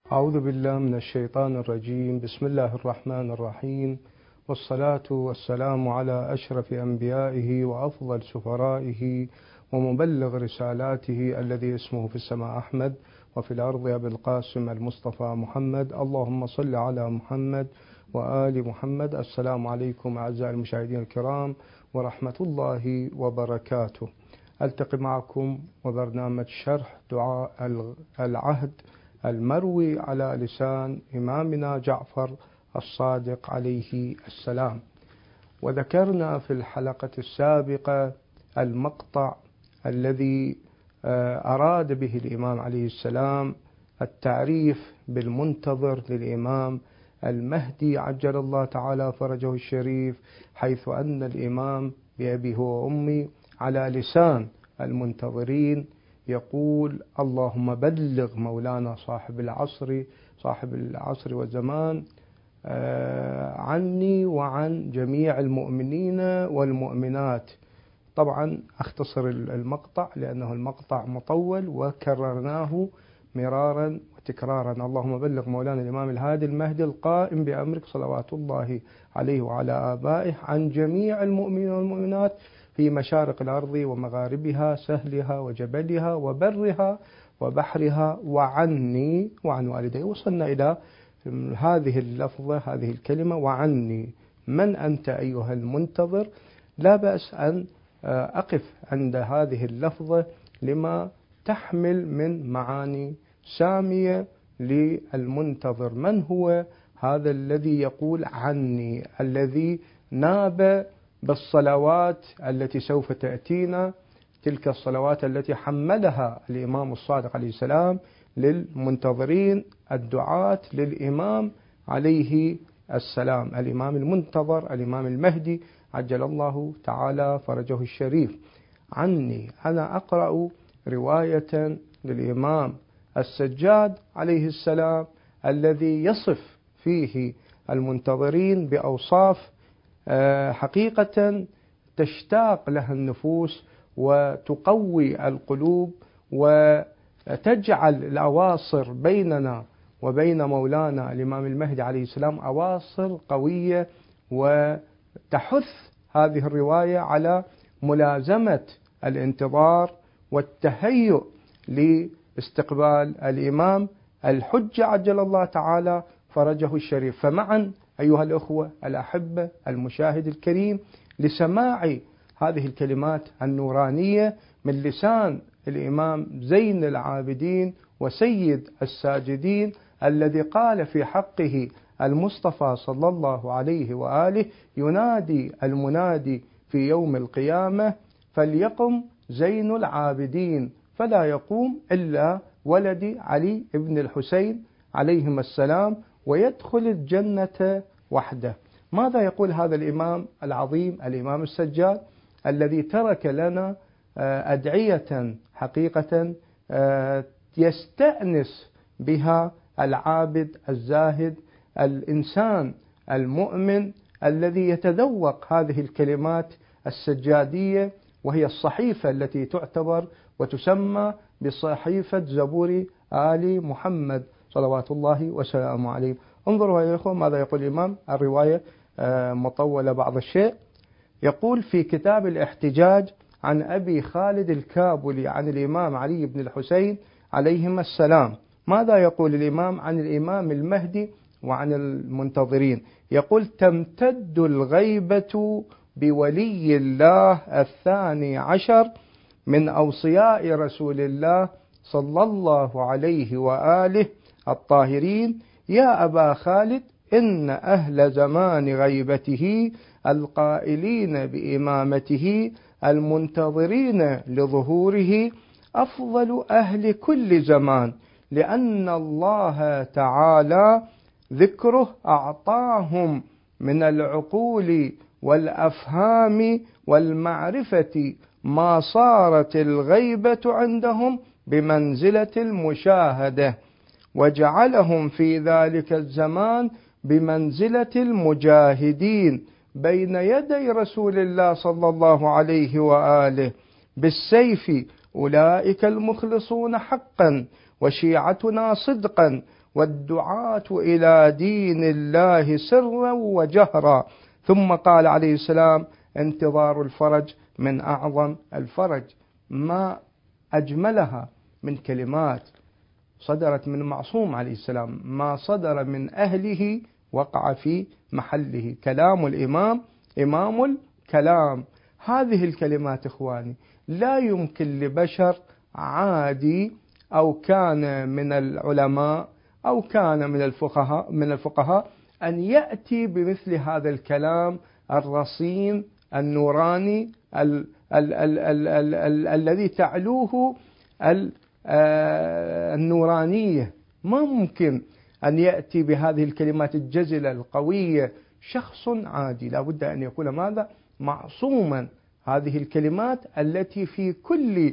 أعوذ بالله من الشيطان الرجيم. بسم الله الرحمن الرحيم، والصلاة والسلام على أشرف أنبيائه وأفضل سفرائه ومبلغ رسالاته الذي اسمه في السماء أحمد وفي الأرض أبي القاسم المصطفى محمد. اللهم صل على محمد وآل محمد. السلام عليكم أعزائي المشاهدين الكرام ورحمة الله وبركاته. ألتقي معكم وبرنامج شرح دعاء العهد المروي على لسان إمامنا جعفر الصادق عليه السلام. وذكرنا في الحلقة السابقة المقطع الذي أراد به الإمام عليه السلام التعريف بالمنتظر للإمام المهدي عجل الله تعالى فرجه الشريف، حيث أن الإمام بأبي هو وأمي على لسان المنتظرين يقول: اللهم بلغ مولانا صاحب العصر والزمان عني وعن جميع المؤمنين والمؤمنات. طبعا أختصر المقطع لأنه المقطع مطول وكررناه مرارا وتكرارا. اللهم بلغ مولانا الإمام الهادي المهدي القائم بأمرك صلوات الله عليه وعلى آبائه عن جميع المؤمنين والمؤمنات في مشارق الأرض ومغاربها، سهلها وجبلها وبرها وبحرها، وعني وعن والدي. وصلنا إلى هذه اللفظة، هذه الكلمة وعني. من أنت أيها المنتظر؟ لا بأس أن أقف عند هذه اللفظة لما تحمل من معاني سامية للمنتظر. من هو هذا الذي يقول عني، الذي ناب بالصلوات التي سوف تأتينا، تلك الصلوات التي حملها الإمام الصادق عليه السلام للمنتظرين الدعاة للإمام عليه السلام، الإمام المنتظر، الإمام المهدي عجل الله تعالى فرجه الشريف. عني، أنا أقرأ رواية للإمام السجاد عليه السلام الذي يصف فيه المنتظرين بأوصاف حقيقة تشتاق لها النفوس وتقوي القلوب وتجعل الأواصر بيننا وبين مولانا الإمام المهدي عليه السلام أواصر قوية، وتحث هذه الرواية على ملازمة الانتظار والتهيؤ لاستقبال الإمام الحجة عجل الله تعالى فرجه الشريف. فمعا أيها الأخوة الأحبة المشاهد الكريم لسماع هذه الكلمات النورانية من لسان الإمام زين العابدين وسيد الساجدين، الذي قال في حقه المصطفى صلى الله عليه وآله: ينادي المنادي في يوم القيامة فليقم زين العابدين فلا يقوم إلا ولدي علي بن الحسين عليهما السلام ويدخل الجنة وحده. ماذا يقول هذا الإمام العظيم، الإمام السجاد، الذي ترك لنا أدعية حقيقة يستأنس بها العابد الزاهد، الإنسان المؤمن الذي يتذوق هذه الكلمات السجادية، وهي الصحيفة التي تعتبر وتسمى بصحيفة زبور آل محمد صلوات الله وسلامه عليه. انظروا يا إخوة ماذا يقول الإمام. الرواية مطولة بعض الشيء. يقول في كتاب الاحتجاج عن أبي خالد الكابلي عن الإمام علي بن الحسين عليهما السلام. ماذا يقول الإمام عن الإمام المهدي وعن المنتظرين؟ يقول: تمتد الغيبة بولي الله الثاني عشر من أوصياء رسول الله صلى الله عليه وآله الطاهرين يا أبا خالد إن أهل زمان غيبته القائلين بإمامته المنتظرين لظهوره أفضل أهل كل زمان، لأن الله تعالى ذكره أعطاهم من العقول والأفهام والمعرفة ما صارت الغيبة عندهم بمنزلة المشاهدة، وجعلهم في ذلك الزمان بمنزلة المجاهدين بين يدي رسول الله صلى الله عليه وآله بالسيف. أولئك المخلصون حقا وشيعتنا صدقا والدعاة إلى دين الله سرا وجهرا. ثم قال عليه السلام: انتظار الفرج من أعظم الفرج. ما أجملها من كلمات صدرت من معصوم عليه السلام، ما صدر من أهله وقع في محله. كلام الإمام إمام الكلام. هذه الكلمات إخواني لا يمكن لبشر عادي أو كان من العلماء أو كان من الفقهاء أن يأتي بمثل هذا الكلام الرصين النوراني الذي تعلوه النورانية. ما ممكن أن يأتي بهذه الكلمات الجزلة القوية شخص عادي. لا بد أن يكون ماذا؟ معصوما. هذه الكلمات التي في كل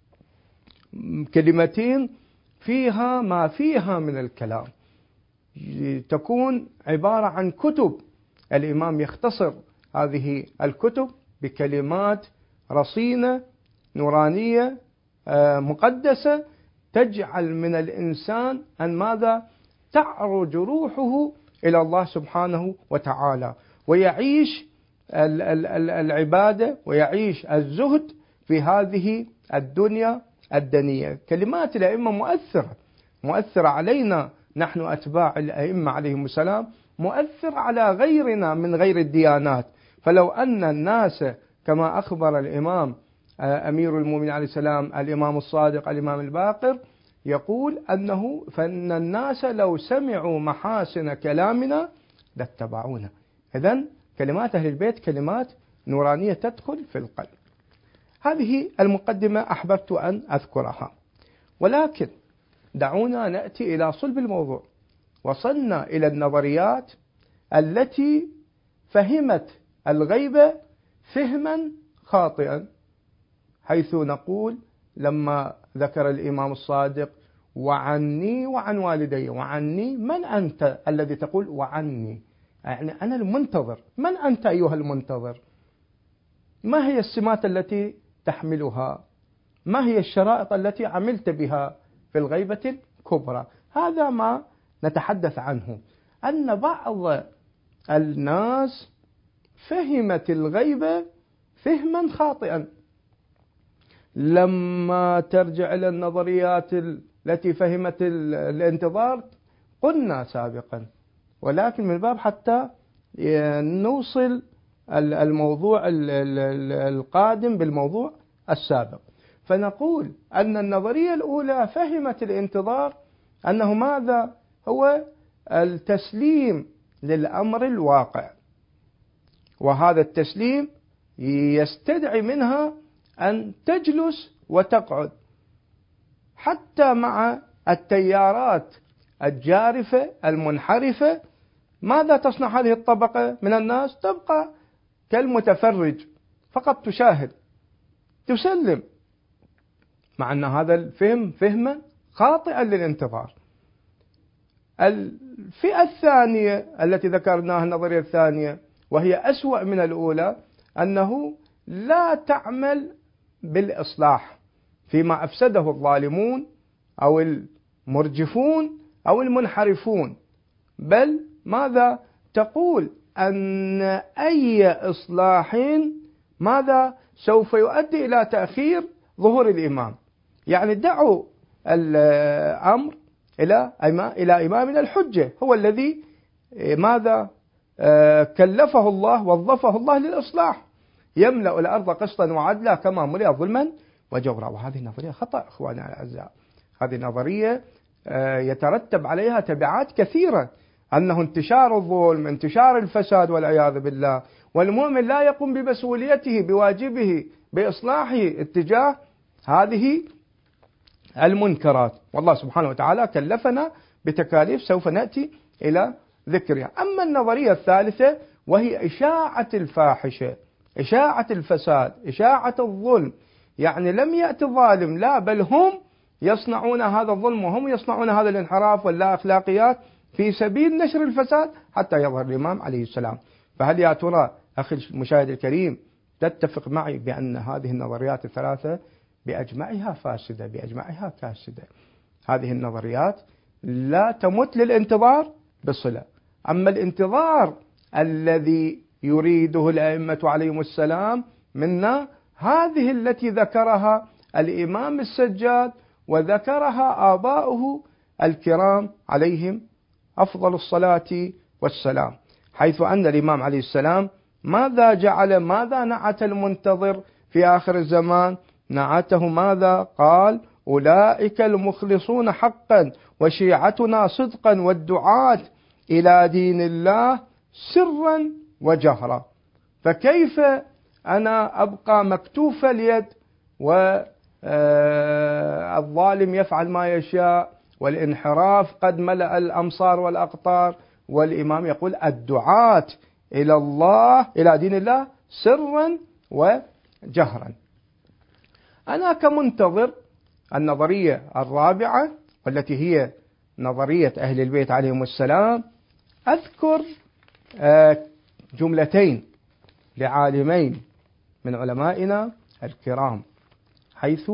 كلمتين فيها ما فيها من الكلام، تكون عبارة عن كتب. الإمام يختصر هذه الكتب بكلمات رصينة نورانية مقدسة، تجعل من الإنسان أن ماذا؟ تعرج روحه إلى الله سبحانه وتعالى، ويعيش العبادة ويعيش الزهد في هذه الدنيا الدنية. كلمات الأئمة مؤثرة علينا نحن أتباع الأئمة عليهم السلام، مؤثر على غيرنا من غير الديانات. فلو أن الناس كما أخبر الإمام أمير المؤمنين عليه السلام الإمام الصادق الإمام الباقر يقول فإن الناس لو سمعوا محاسن كلامنا لاتبعونا. إذن كلمات أهل البيت كلمات نورانية تدخل في القلب. هذه المقدمة أحببت أن أذكرها، ولكن دعونا نأتي إلى صلب الموضوع. وصلنا إلى النظريات التي فهمت الغيبة فهما خاطئا، حيث نقول لما ذكر الإمام الصادق: وعني وعن والدي. وعني، من أنت الذي تقول وعني؟ يعني أنا المنتظر. من أنت أيها المنتظر؟ ما هي السمات التي تحملها؟ ما هي الشرائط التي عملت بها في الغيبة الكبرى؟ هذا ما نتحدث عنه. أن بعض الناس فهمت الغيبة فهما خاطئا. لما ترجع إلى النظريات التي فهمت الانتظار قلنا سابقا، ولكن من باب حتى نوصل الموضوع القادم بالموضوع السابق، فنقول أن النظرية الأولى فهمت الانتظار أنه ماذا؟ هو التسليم للأمر الواقع، وهذا التسليم يستدعي منها أن تجلس وتقعد. حتى مع التيارات الجارفة المنحرفة، ماذا تصنع هذه الطبقة من الناس؟ تبقى كالمتفرج، فقط تشاهد، تسلم، مع أن هذا الفهم فهما خاطئا للانتظار. الفئة الثانية التي ذكرناها، النظرية الثانية، وهي أسوأ من الأولى، أنه لا تعمل بالإصلاح فيما أفسده الظالمون أو المرجفون أو المنحرفون، بل ماذا تقول؟ أن أي إصلاح ماذا سوف يؤدي إلى تأخير ظهور الإمام. يعني دعوا الأمر إلى إمامنا الحجة، هو الذي ماذا كلفه الله وظفه الله للإصلاح، يملأ الأرض قسطا وعدلا كما ملئ ظلما وجورا. وهذه النظرية خطأ إخواني الأعزاء. هذه النظرية يترتب عليها تبعات كثيرة، أنه انتشار الظلم، انتشار الفساد والعياذ بالله، والمؤمن لا يقوم بمسؤوليته بواجبه بإصلاحه اتجاه هذه المنكرات. والله سبحانه وتعالى كلفنا بتكاليف سوف نأتي إلى ذكرها. أما النظرية الثالثة وهي إشاعة الفاحشة، إشاعة الفساد، إشاعة الظلم، يعني لم يأتي الظالم، لا، بل هم يصنعون هذا الظلم وهم يصنعون هذا الانحراف واللا أخلاقيات في سبيل نشر الفساد حتى يظهر الإمام عليه السلام. فهل يا ترى أخي المشاهد الكريم تتفق معي بأن هذه النظريات الثلاثة بأجمعها فاسدة، بأجمعها كاسدة؟ هذه النظريات لا تمت للانتظار بصلة. أما الانتظار الذي يريده الأئمة عليهم السلام منا، هذه التي ذكرها الإمام السجاد وذكرها آباؤه الكرام عليهم أفضل الصلاة والسلام، حيث أن الإمام عليه السلام ماذا نعت المنتظر في آخر الزمان؟ نعته ماذا؟ قال: أولئك المخلصون حقا وشيعتنا صدقا والدعاة إلى دين الله سرا وجهرا. فكيف أنا أبقى مكتوف اليد والظالم يفعل ما يشاء والانحراف قد ملأ الأمصار والأقطار، والإمام يقول الدعاة إلى الله إلى دين الله سرا وجهرا؟ أنا كمنتظر النظرية الرابعة والتي هي نظرية أهل البيت عليهم السلام، أذكر جملتين لعالمين من علمائنا الكرام، حيث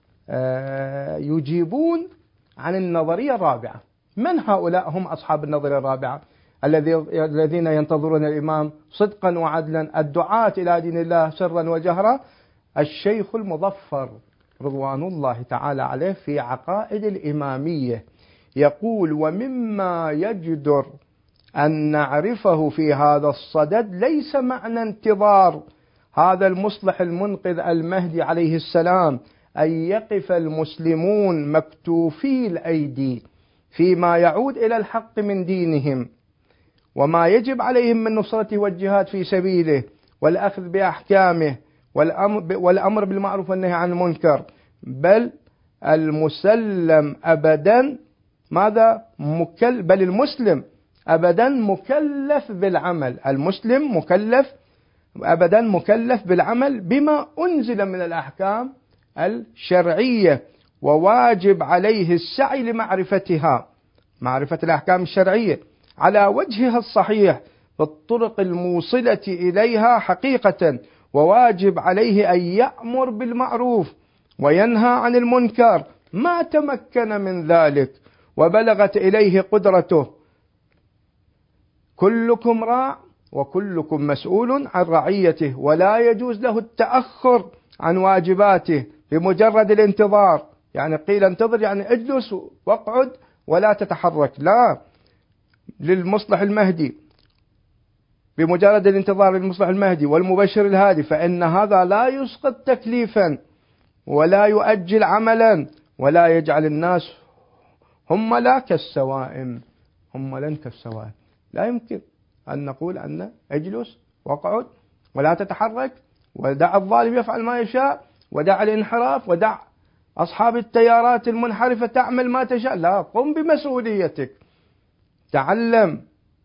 يجيبون عن النظرية الرابعة. من هؤلاء هم أصحاب النظرية الرابعة الذين ينتظرون الإمام صدقا وعدلا، الدعاة إلى دين الله سرا وجهرا؟ الشيخ المظفر رضوان الله تعالى عليه في عقائد الإمامية يقول: ومما يجدر أن نعرفه في هذا الصدد ليس معنى انتظار هذا المصلح المنقذ المهدي عليه السلام أن يقف المسلمون مكتوفي الأيدي فيما يعود إلى الحق من دينهم وما يجب عليهم من نصرته والجهاد في سبيله والأخذ بأحكامه والأمر بالمعروف والنهي عن المنكر، بل المسلم أبدا بل المسلم أبدا مكلف بالعمل، المسلم أبدا مكلف بالعمل بما أنزل من الأحكام الشرعية، وواجب عليه السعي لمعرفتها، معرفة الأحكام الشرعية على وجهها الصحيح بالطرق الموصلة إليها حقيقة، وواجب عليه أن يأمر بالمعروف وينهى عن المنكر ما تمكن من ذلك وبلغت إليه قدرته. كلكم راع وكلكم مسؤول عن رعيته، ولا يجوز له التأخر عن واجباته بمجرد الانتظار. يعني قيل انتظر يعني اجلس واقعد ولا تتحرك، لا، للمصلح المهدي بمجرد الانتظار للمصلح المهدي والمبشر الهادي، فإن هذا لا يسقط تكليفا ولا يؤجل عملا ولا يجعل الناس هم لا كالسوائم، هم لن كالسوائم. لا يمكن أن نقول أن اجلس واقعد ولا تتحرك ودع الظالم يفعل ما يشاء ودع الانحراف ودع أصحاب التيارات المنحرفة تعمل ما تشاء. لا، قم بمسؤوليتك، تعلم،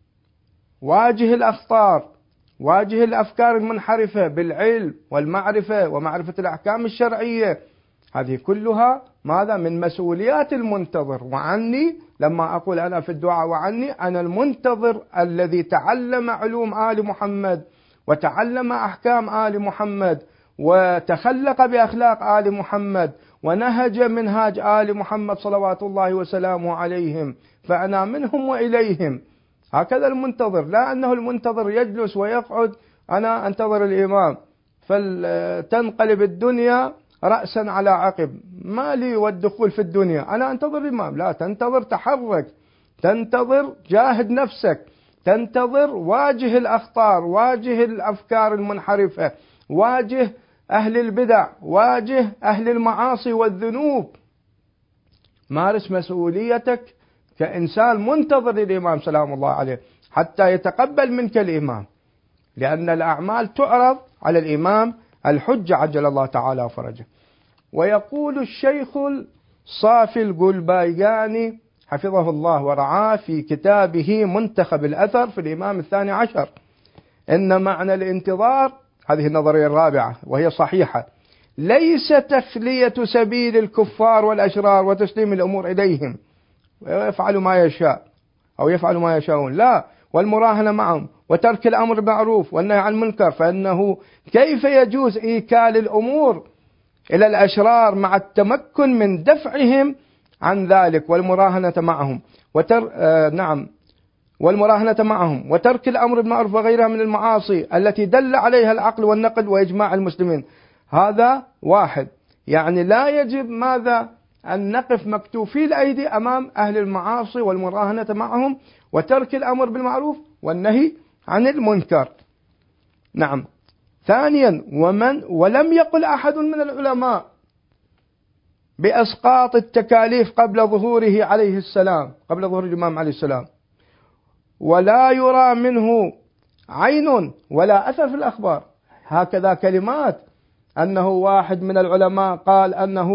واجه الأخطار، واجه الأفكار المنحرفة بالعلم والمعرفة ومعرفة الأحكام الشرعية. هذه كلها ماذا؟ من مسؤوليات المنتظر. وعني لما أقول أنا في الدعاء وعني، أنا المنتظر الذي تعلم علوم آل محمد وتعلم أحكام آل محمد وتخلق بأخلاق آل محمد ونهج منهاج آل محمد صلوات الله وسلامه عليهم، فأنا منهم وإليهم. هكذا المنتظر، لا أنه المنتظر يجلس ويقعد أنا أنتظر الإمام فلتنقلب الدنيا رأسا على عقب، ما لي والدخول في الدنيا، أنا أنتظر الإمام. لا، تنتظر، تحرك، تنتظر، جاهد نفسك، تنتظر، واجه الأخطار، واجه الأفكار المنحرفة، واجه أهل البدع، واجه أهل المعاصي والذنوب، مارس مسؤوليتك كإنسان منتظر للإمام سلام الله عليه حتى يتقبل منك الإمام، لأن الأعمال تعرض على الإمام الحجة عجل الله تعالى فرجه. ويقول الشيخ الصافي القلباياني حفظه الله ورعاه في كتابه منتخب الأثر في الإمام الثاني عشر إن معنى الانتظار، هذه النظرية الرابعة وهي صحيحة، ليس تخلية سبيل الكفار والأشرار وتسليم الأمور إليهم ويفعلوا ما يشاء أو يفعلوا ما يشاءون، لا، والمراهنة معهم وترك الأمر بالمعروف والنهي عن المنكر، فإنه كيف يجوز إيكال الأمور إلى الأشرار مع التمكن من دفعهم عن ذلك والمراهنة معهم والمراهنة معهم وترك الأمر بالمعروف وغيرها من المعاصي التي دل عليها العقل والنقل وإجماع المسلمين. هذا واحد، يعني لا يجب ماذا أن نقف مكتوفي الأيدي أمام أهل المعاصي والمراهنة معهم وترك الأمر بالمعروف والنهي عن المنكر. نعم. ثانيا، ولم يقل أحد من العلماء بإسقاط التكاليف قبل ظهوره عليه السلام، قبل ظهور الإمام عليه السلام، ولا يرى منه عين ولا أثر في الأخبار. هكذا كلمات أنه واحد من العلماء قال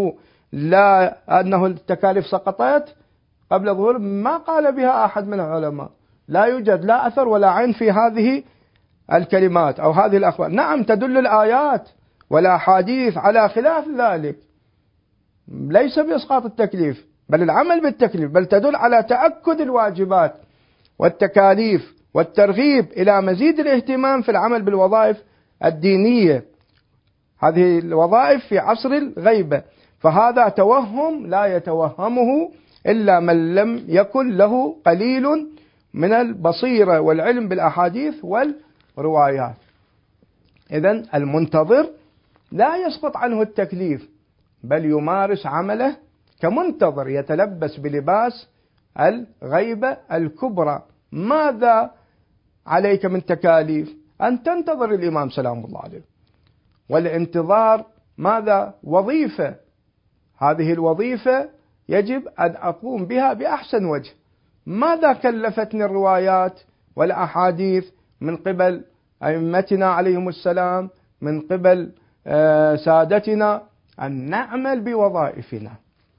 أنه التكاليف سقطت قبل ظهور، ما قال بها أحد من العلماء، لا يوجد لا أثر ولا عين في هذه الكلمات أو هذه الأخبار. نعم، تدل الآيات والأحاديث على خلاف ذلك، ليس بإسقاط التكليف بل العمل بالتكليف، بل تدل على تأكد الواجبات والتكاليف والترغيب إلى مزيد الاهتمام في العمل بالوظائف الدينية، هذه الوظائف في عصر الغيبة. فهذا توهم لا يتوهمه إلا من لم يكن له قليل من البصيرة والعلم بالأحاديث والروايات. إذن المنتظر لا يسقط عنه التكليف، بل يمارس عمله كمنتظر يتلبس بلباس الغيبة الكبرى. ماذا عليك من تكاليف؟ أن تنتظر الإمام سلام الله عليه، والانتظار ماذا؟ وظيفة، هذه الوظيفة يجب أن أقوم بها بأحسن وجه. ماذا كلفتني الروايات والأحاديث من قبل أئمتنا عليهم السلام، من قبل سادتنا؟ أن نعمل بوظائفنا.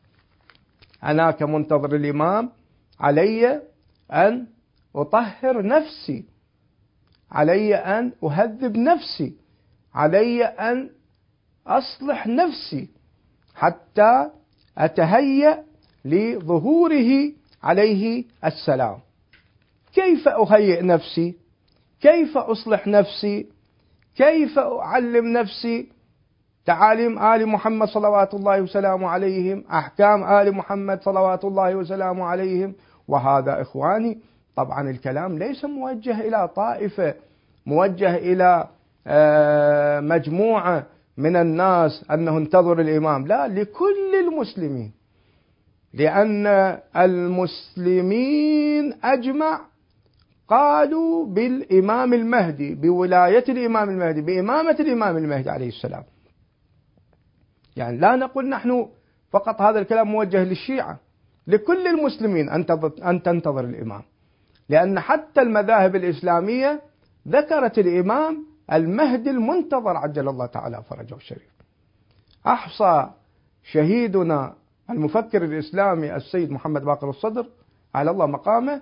أنا كمنتظر الإمام علي أن أطهر نفسي، علي أن أهذب نفسي، علي أن أصلح نفسي حتى أتهيأ لظهوره عليه السلام. كيف أهيئ نفسي؟ كيف أصلح نفسي؟ كيف أعلم نفسي تعاليم آل محمد صلوات الله وسلامه عليهم، أحكام آل محمد صلوات الله وسلامه عليهم؟ وهذا إخواني طبعا الكلام ليس موجه إلى طائفة، موجه إلى مجموعة من الناس أنه انتظر الإمام، لا، لكل المسلمين، لأن المسلمين أجمع قالوا بالإمام المهدي، بولاية الإمام المهدي، بإمامة الإمام المهدي عليه السلام. يعني لا نقول نحن فقط هذا الكلام موجه للشيعة، لكل المسلمين أن تنتظر الإمام، لأن حتى المذاهب الإسلامية ذكرت الإمام المهدي المنتظر عجل الله تعالى فرجه الشريف. أحصى شهيدنا المفكر الإسلامي السيد محمد باقر الصدر على الله مقامه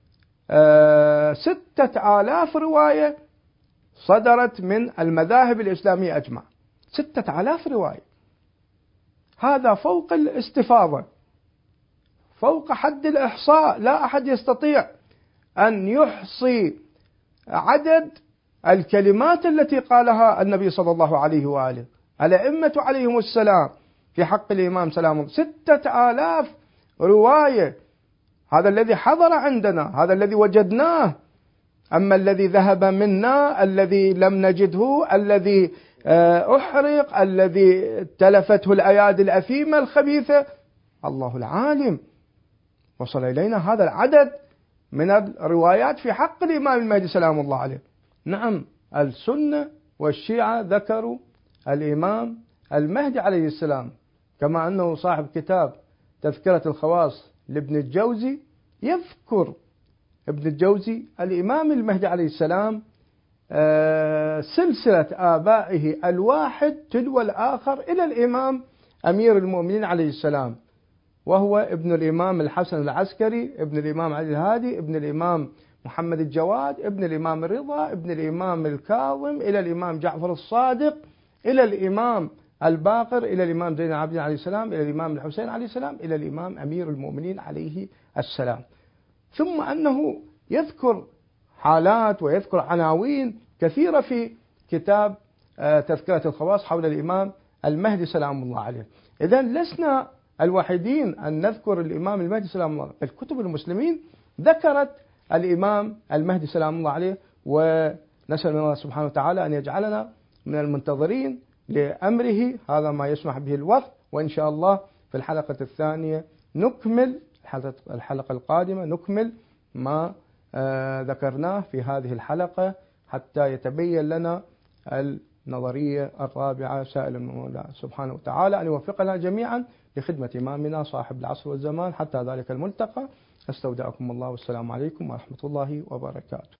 6,000 رواية صدرت من المذاهب الإسلامية أجمع، 6,000 رواية. هذا فوق الاستفاضة، فوق حد الإحصاء، لا أحد يستطيع أن يحصي عدد الكلمات التي قالها النبي صلى الله عليه وآله الأئمة عليهم السلام في حق الإمام سلام الله. 6,000 رواية، هذا الذي حضر عندنا، هذا الذي وجدناه. أما الذي ذهب منا، الذي لم نجده، الذي أحرق، الذي تلفته الأيادي الأثيمة الخبيثة، الله العالم. وصل إلينا هذا العدد من الروايات في حق الإمام المهدي سلام الله عليه. نعم، السنة والشيعة ذكروا الإمام المهدي عليه السلام، كما أنه صاحب كتاب تذكرة الخواص لابن الجوزي يذكر ابن الجوزي الإمام المهدي عليه السلام سلسلة آبائه الواحد تلو الآخر إلى الإمام أمير المؤمنين عليه السلام، وهو ابن الإمام الحسن العسكري، ابن الإمام علي الهادي، ابن الإمام محمد الجواد، ابن الإمام الرضا، ابن الإمام الكاظم، إلى الإمام جعفر الصادق، إلى الإمام الباقر، إلى الإمام زين العابدين عليه السلام، إلى الإمام الحسين عليه السلام، إلى الإمام أمير المؤمنين عليه السلام. ثم أنه يذكر حالات ويذكر عناوين كثيرة في كتاب تذكرة الخواص حول الإمام المهدي سلام الله عليه. إذن لسنا الوحيدين أن نذكر الإمام المهدي سلام الله. الكتب المسلمين ذكرت الإمام المهدي سلام الله عليه، ونسأل الله سبحانه وتعالى أن يجعلنا من المنتظرين لأمره. هذا ما يسمح به الوقت، وإن شاء الله في الحلقة الثانية نكمل الحلقة القادمة نكمل ما ذكرناه في هذه الحلقة حتى يتبين لنا النظرية الرابعة. سائل المولى سبحانه وتعالى أن يوفقنا جميعا لخدمة إمامنا صاحب العصر والزمان حتى ذلك الملتقى. أستودعكم الله، والسلام عليكم ورحمة الله وبركاته.